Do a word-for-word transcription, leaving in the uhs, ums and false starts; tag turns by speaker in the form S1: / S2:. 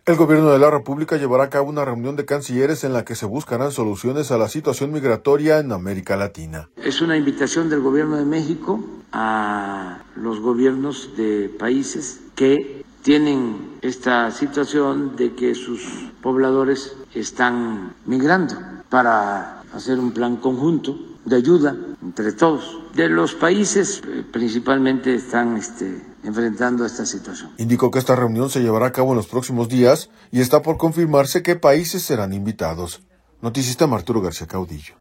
S1: El gobierno de la República llevará a cabo una reunión de cancilleres en la que se buscarán soluciones a la situación migratoria en América Latina.
S2: Es una invitación del gobierno de México a los gobiernos de países que tienen esta situación de que sus pobladores están migrando para hacer un plan conjunto de ayuda entre todos. De los países principalmente están este, enfrentando esta situación.
S1: Indicó que esta reunión se llevará a cabo en los próximos días y está por confirmarse qué países serán invitados. Noticista Arturo García Caudillo.